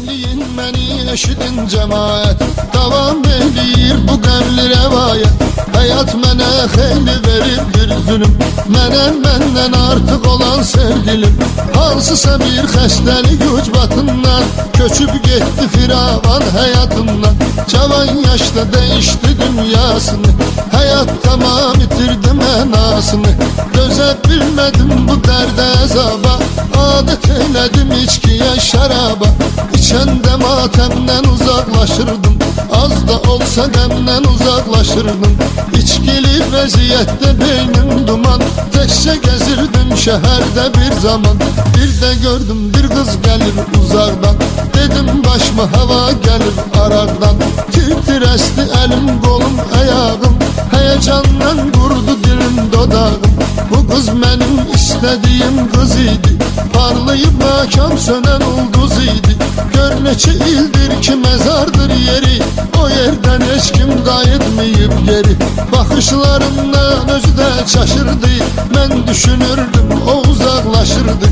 Dinleyin beni eşidin cemaat, davam eləyir bu qəmli rəvayət. Həyat mənə xeyli verib bir zülüm, mənə məndən artıq olan sevgilim. Hansısa bir xəstəlik ucbatından köçüb getdi firavan həyatımdan. Cavan yaşda dəyişdi dünyasını, həyat tamam itirdi mənasını. Dözə bilmədim bu dərdə əzaba, adət eylədim içkiyə şəraba. İçəndə matəmdən uzaqlaşırdım, az da olsa qəmdən uzaqlaşırdım. İçkili vəziyyətdə beynim duman, təkcə gəzirdim şəhərdə bir zaman. Bir də gördüm bir qız gəlir uzaqdan, dedim başıma hava gəlir araqdan. Tir-tir əsdi əlim, qolum, əyağım, həyəcandan qurdu dilim, dodağım. Bu qız mənim istədiyim qız idi, parlayıb makam sönən ulduz idi. Gör neçə ildir ki məzardır yeri, o yerdən heç kim qayıtmayıb geri. Baxışlarından özü də çaşırdı, mən düşünürdüm o uzaqlaşırdı.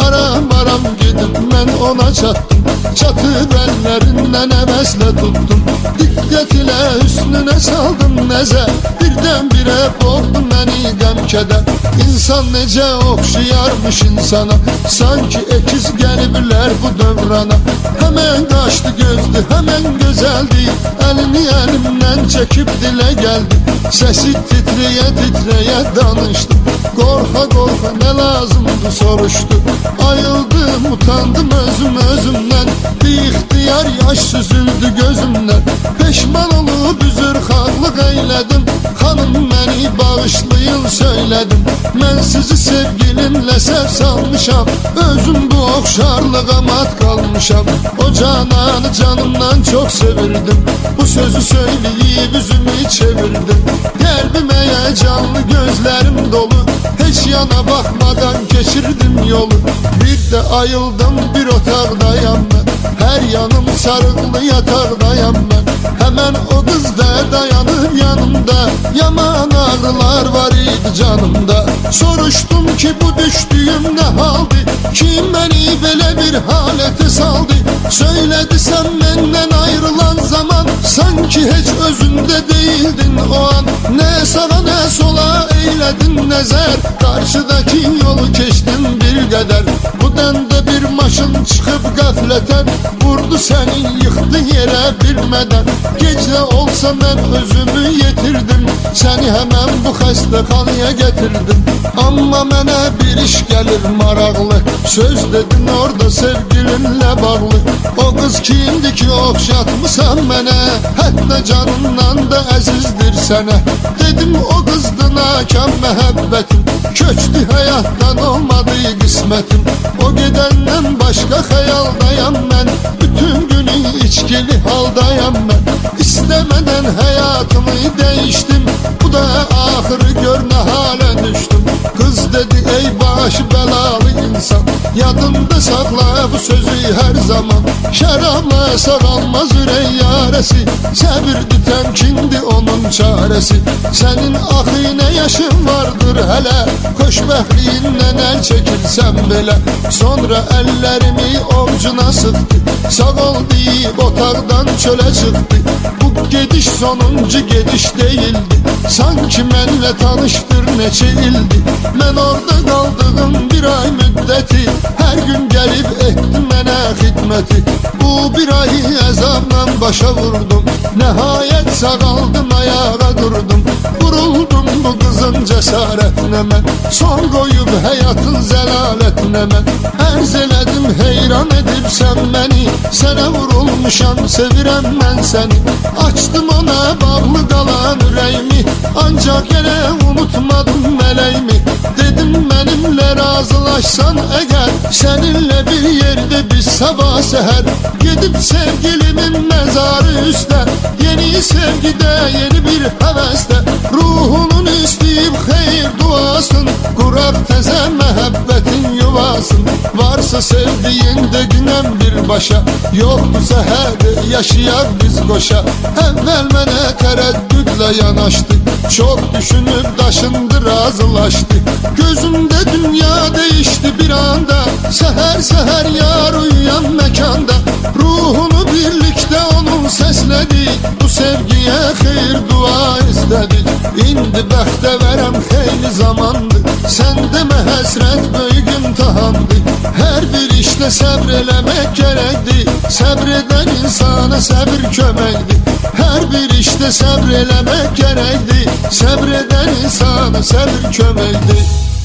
Aram gedib mən ona çatdım, çatıb əllərindən əvəzlə tuttum. Diqqət ilə üstünə saldım nəzər, birdən-birə boğdu məni qəm-kədər. İnsan necə oxşayarmış insana, sanki ekiz gəliblər bu dövrana. Həmən qaşdı gözdü, həmən gözəldi, əlini əlimdən çəkib dilə gəldi. Səsi titrəyə-titrəyə danışdı, qorxa-qorxa nə lazımdı soruşdu. Ayıldım, utandım özümdən, ixtiyar yaş süzüldü gözümdən. Peşman olub üzrxahlıq eylədim, xanım məni bağışlayın söylədim. Mən sizi sevgilimlə səv salmışam, özüm bu oxşarlığa mat qalmışam. O cananı canımdan çox sevirdim, bu sözü söyləyib üzümü çevirdim. Qəlbimə canlı gözlərim dolu, heç yana baxmadan keçirdim yolu. Bir də ayıldım bir otaqdayam mən, hər yanım sarıqlı yataqdayam mən. Həmən o qız da dayanır yanımda, yaman ağrılar var idi canımda. Soruşdum ki bu düşdüyüm nə haldı, kim məni belə bir halətə saldı. Söylədi sən məndən ayrılan zaman, sanki heç özündə deyildin o an. Nə sağa nə sola eylədin nəzər, qarşıdakı yolu keçdim bir qədər. Bu dəndə bir maşın çıxıb qəflətən, vurdu səni yıxdı yerə bilmədən. Gecə olsa mən özümü yetirdim, səni həmən bu xəstəxanaya gətirdim. Amma mənə bir iş gəlir maraqlı, söz dedin orada sevgilinlə bağlı. O qız kimdir ki oxşatmısan mənə, hətta canından da əzizdir sənə. Dedim o qızdı nakam məhəbbətim, köçdü həyatdan olmadı qismətim. O gedəndən başqa xəyaldayam mən, bütün günü içkili haldayam mən. İstəmədən həyatımı dəyişdim, bu da axırı gör nə halə düşdüm. Qız dedi ey başı bəlalı insan, yadında saxla bu sözü hər zaman. Şərabla sağalmaz ürək yarəsi, səbirdi təmkindi onun çarəsi. Sənin axı nə yaşın vardır hələ, xoşbəxtliyindən əl çəkilsən belə. Sonra əllərimi ovcuna sıxdı, sağ ol deyib otaqdan çölə çıxdı. Bu gediş sonuncu gediş deyildi, sanki mənlə tanışdır neçə ildi. Mən orada qaldığım bir ay müddəti, hər gün gəlib etdi mənə xidməti. Bu bir ay əzabla başa vurdum, nəhayət sağaldım, ayağa durdum. Vuruldum bu qızın cəsarətinə mən, son qoyub həyatın zəlalətinə mən. Ərz elədim heyran edibsən məni, sənə vurulmuşam, sevirəm mən səni. Açdım ona bağlı qalan ürəyimi, ancaq yenə unutmadım mələyimi. Dedim mənimlə razılaşsan əgər, səninlə bir yerdə biz sabah səhər gedib sevgilimin məzarı üstə, yeni sevgidə, yeni bir həvəsdə ruhunun istəyib xeyir duasın, quraq təzə məhəbbətin yuvasın. Varsa sevdiyin de günəm birbaşa, yoxdursa hədə yaşayaq biz qoşa. Əvvəl mənə tərəddüdlə yanaşdı, çox düşünüb daşındı razılaşdı. Gözümdə dünya değişdi bir anda, səhər səhər yar uyuyan məkanda. Ruh İndi bəxtə verəm xeyli zamandır, sən demə həsrət böyük imtihandır. Hər bir işdə səbr eləmək gərəkdir, səbr edən insana səbir köməkdir. Hər bir işdə səbr eləmək gərəkdir, səbr edən insana səbir köməkdir.